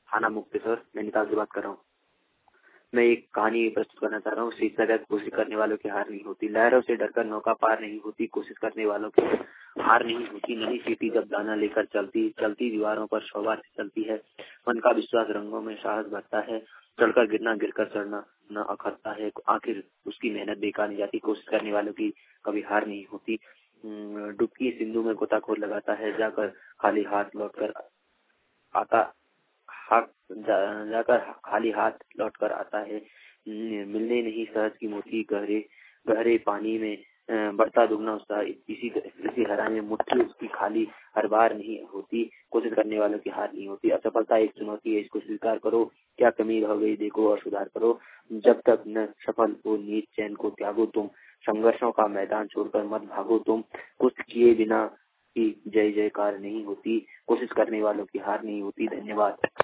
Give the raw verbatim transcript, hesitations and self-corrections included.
थाना मुक्तेश्वर नैनीताल से बात कर रहा हूँ। मैं एक कहानी प्रस्तुत करना चाह रहा हूँ। शीर्षक है कोशिश करने वालों की हार नहीं होती। लहरों से डरकर नौका पार नहीं होती, कोशिश करने वालों की हार नहीं होती। नई सीटी जब दाना लेकर चलती चलती दीवारों पर सवार से चलती है। मन का विश्वास रंगों में साहस भरता है। चढ़कर गिरना गिरकर चढ़ना न अखरता है। आखिर उसकी मेहनत बेकार नहीं जाती। कोशिश करने वालों की कभी हार नहीं होती। डुबकी सिंधु में गोताखोर लगाता है, जाकर खाली हाथ लौटकर आता हाथ जा, जाकर खाली हाथ लौटकर आता है। मिलने नहीं सहज की मोती गहरे गहरे पानी में बढ़ता दुगना उत्साह। इसी इसी हरा में मुट्ठी उसकी खाली हर बार नहीं होती। कोशिश करने वालों की हार नहीं होती। असफलता एक चुनौती है, इसको स्वीकार करो। क्या कमी रह गई देखो और सुधार करो। जब तक न सफल हो नींद चैन को त्यागो तुम। संघर्षों का मैदान छोड़कर मत भागो तुम। कुछ किए बिना की जय जयकार नहीं होती। कोशिश करने वालों की हार नहीं होती। धन्यवाद।